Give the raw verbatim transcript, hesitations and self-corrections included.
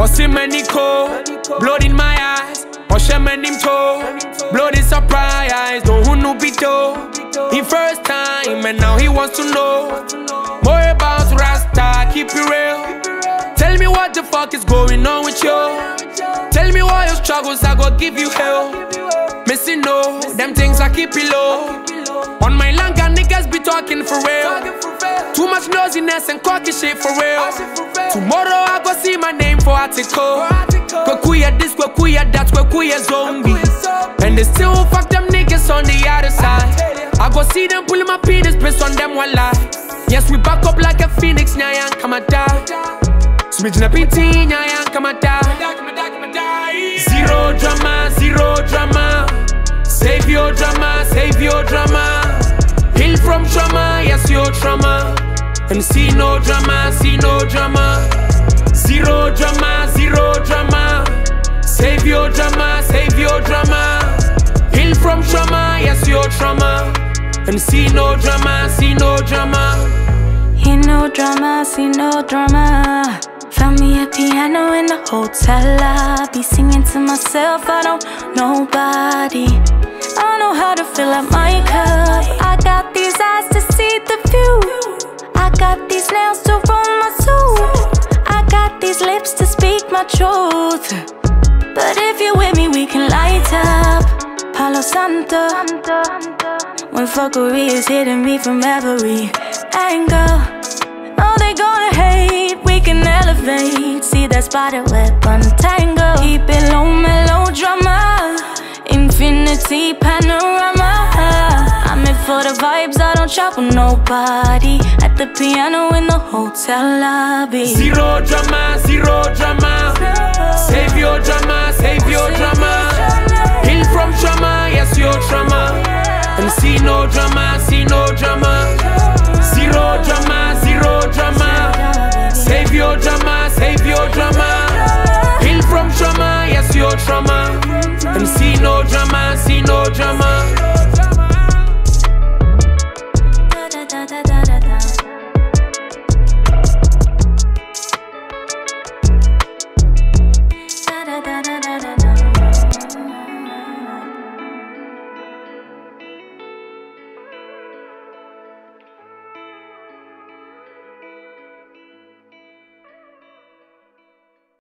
see many cold, blood in my eyes. Wash him and him toe, blood is surprise. No who no be toe. He first time and now he wants to know more about Rasta. Keep it real. Tell me what the fuck is going on with you. Tell me why your struggles I go give you hell. Missing no, them things I keep it low. On my langa niggas be talking for real. Too much nosiness and cocky shit for real. Tomorrow I go see my name for article. Kwekuya this, kwekuya that, kwekuya zombie. And they still fuck them niggas on the other side. I go see them pulling my penis, piss on them one lie. Yes, we back up like a phoenix, nyayan kamata. Switching up in tea, nyayan kamata. Zero drama, zero drama. Save your drama, save your drama. Heal from trauma, yes, your trauma. And see no drama, see no drama. Zero drama, zero drama. Save your drama, save your drama. Heal from trauma, yes, your trauma. And see no drama, see no drama. Hear no drama, see no drama. Found me a piano in the hotel lobby, singing to myself, I don't know nobody. I don't know how to fill up my cup. I got these eyes to see the view. I got these nails to roll my soul. I got these lips to speak my truth. But if you're with me, we can light up Palo Santo. When fuckery is hitting me from every angle. Oh, they gonna hate, we can elevate. See that spider web untangle. Keep it low, melodrama. Infinity panorama. I'm in for the vibes, I don't chop with nobody. At the piano in the hotel lobby. Zero drama, zero drama. Save your drama, save your drama. Heal from trauma, yes, your trauma. And see no drama, see no drama. Zero drama, zero drama. Save your drama, save your drama.